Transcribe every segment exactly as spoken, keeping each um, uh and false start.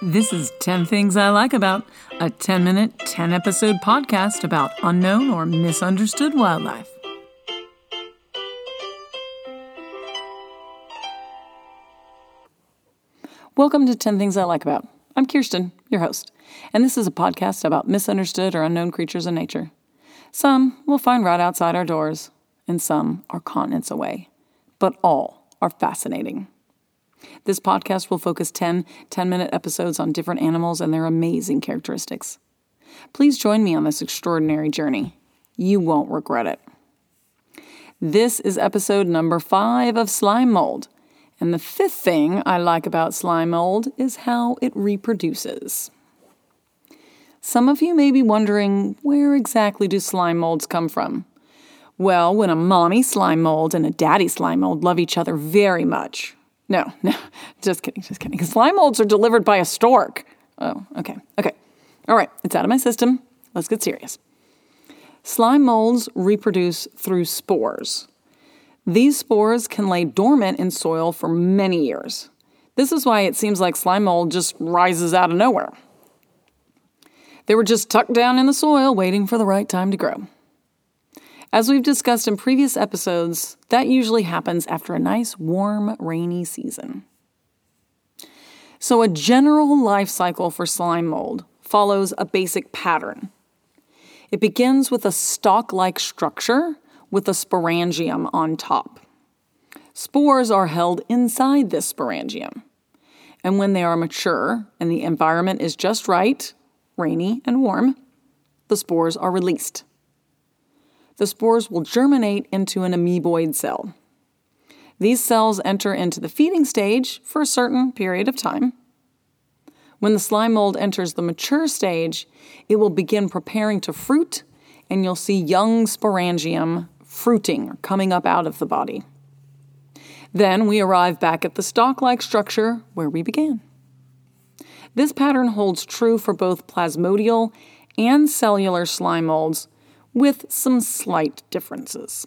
This is ten Things I Like About, a ten-minute, ten-episode podcast about unknown or misunderstood wildlife. Welcome to ten Things I Like About. I'm Kirsten, your host, and this is a podcast about misunderstood or unknown creatures in nature. Some we'll find right outside our doors, and some are continents away, but all are fascinating. This podcast will focus ten ten-minute episodes on different animals and their amazing characteristics. Please join me on this extraordinary journey. You won't regret it. This is episode number five of slime mold, and the fifth thing I like about slime mold is how it reproduces. Some of you may be wondering, where exactly do slime molds come from? Well, when a mommy slime mold and a daddy slime mold love each other very much. No, no, just kidding, just kidding. Slime molds are delivered by a stork. Oh, okay, okay. All right, it's out of my system. Let's get serious. Slime molds reproduce through spores. These spores can lay dormant in soil for many years. This is why it seems like slime mold just rises out of nowhere. They were just tucked down in the soil waiting for the right time to grow. As we've discussed in previous episodes, that usually happens after a nice, warm, rainy season. So a general life cycle for slime mold follows a basic pattern. It begins with a stalk-like structure with a sporangium on top. Spores are held inside this sporangium. And when they are mature and the environment is just right, rainy and warm, the spores are released. The spores will germinate into an amoeboid cell. These cells enter into the feeding stage for a certain period of time. When the slime mold enters the mature stage, it will begin preparing to fruit, and you'll see young sporangium fruiting or coming up out of the body. Then we arrive back at the stalk-like structure where we began. This pattern holds true for both plasmodial and cellular slime molds, with some slight differences.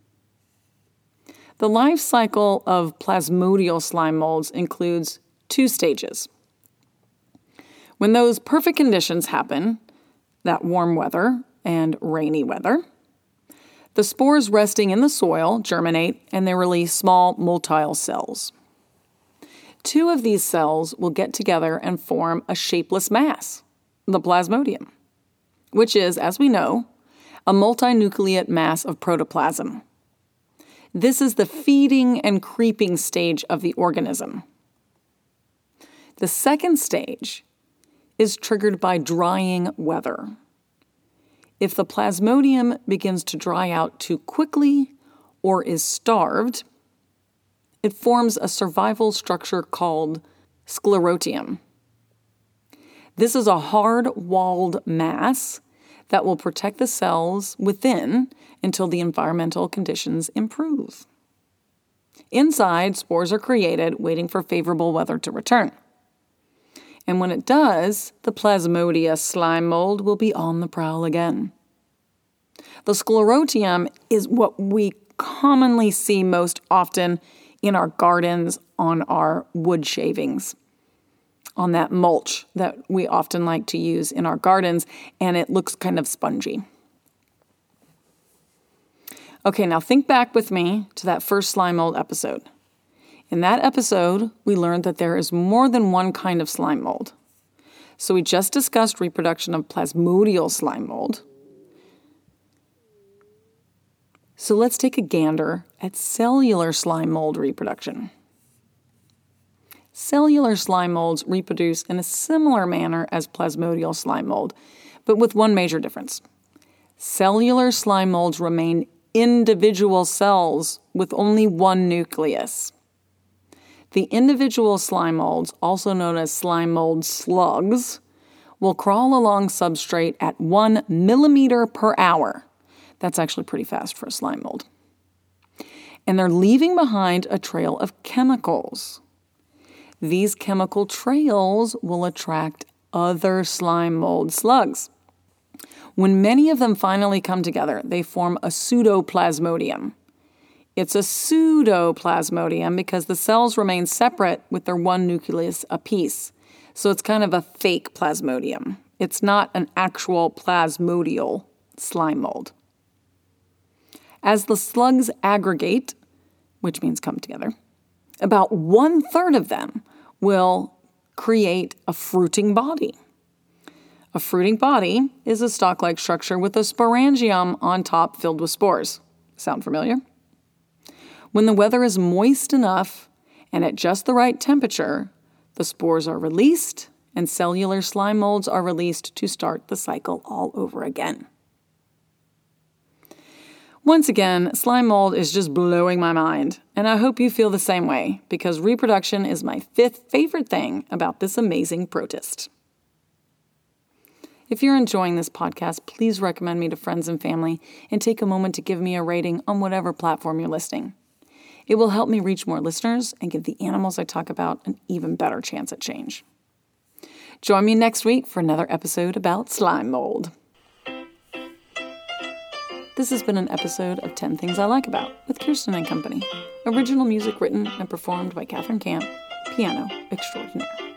The life cycle of plasmodial slime molds includes two stages. When those perfect conditions happen, that warm weather and rainy weather, the spores resting in the soil germinate and they release small motile cells. Two of these cells will get together and form a shapeless mass, the plasmodium, which is, as we know, a multinucleate mass of protoplasm. This is the feeding and creeping stage of the organism. The second stage is triggered by drying weather. If the plasmodium begins to dry out too quickly or is starved, it forms a survival structure called sclerotium. This is a hard-walled mass that will protect the cells within until the environmental conditions improve. Inside, spores are created, waiting for favorable weather to return. And when it does, the Plasmodia slime mold will be on the prowl again. The sclerotium is what we commonly see most often in our gardens on our wood shavings, on that mulch that we often like to use in our gardens, and it looks kind of spongy. Okay, now think back with me to that first slime mold episode. In that episode, we learned that there is more than one kind of slime mold. So we just discussed reproduction of plasmodial slime mold. So let's take a gander at cellular slime mold reproduction. Cellular slime molds reproduce in a similar manner as plasmodial slime mold, but with one major difference. Cellular slime molds remain individual cells with only one nucleus. The individual slime molds, also known as slime mold slugs, will crawl along substrate at one millimeter per hour. That's actually pretty fast for a slime mold. And they're leaving behind a trail of chemicals. These chemical trails will attract other slime mold slugs. When many of them finally come together, they form a pseudoplasmodium. It's a pseudoplasmodium because the cells remain separate with their one nucleus apiece. So it's kind of a fake plasmodium. It's not an actual plasmodial slime mold. As the slugs aggregate, which means come together, about one third of them will create a fruiting body. A fruiting body is a stalk-like structure with a sporangium on top filled with spores. Sound familiar? When the weather is moist enough and at just the right temperature, the spores are released and cellular slime molds are released to start the cycle all over again. Once again, slime mold is just blowing my mind, and I hope you feel the same way, because reproduction is my fifth favorite thing about this amazing protist. If you're enjoying this podcast, please recommend me to friends and family and take a moment to give me a rating on whatever platform you're listening. It will help me reach more listeners and give the animals I talk about an even better chance at change. Join me next week for another episode about slime mold. This has been an episode of ten Things I Like About with Kirsten and Company. Original music written and performed by Catherine Camp, piano extraordinaire.